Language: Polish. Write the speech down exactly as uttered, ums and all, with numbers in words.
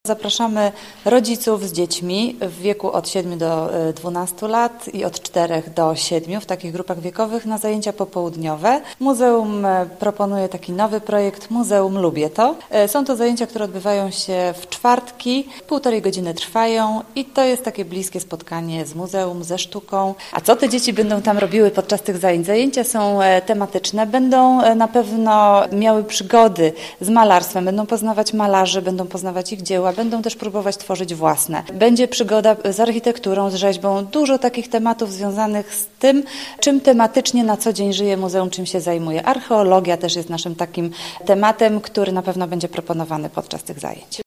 Zapraszamy rodziców z dziećmi w wieku od siedmiu do dwunastu lat i od czterech do siedmiu w takich grupach wiekowych na zajęcia popołudniowe. Muzeum proponuje taki nowy projekt Muzeum Lubię To. Są to zajęcia, które odbywają się w czwartki, półtorej godziny trwają i to jest takie bliskie spotkanie z muzeum, ze sztuką. A co te dzieci będą tam robiły podczas tych zajęć? Zajęcia są tematyczne, będą na pewno miały przygody z malarstwem, będą poznawać malarzy, będą poznawać ich dzieła, będą też próbować tworzyć własne. Będzie przygoda z architekturą, z rzeźbą, dużo takich tematów związanych z tym, czym tematycznie na co dzień żyje muzeum, czym się zajmuje. Archeologia też jest naszym takim tematem, który na pewno będzie proponowany podczas tych zajęć.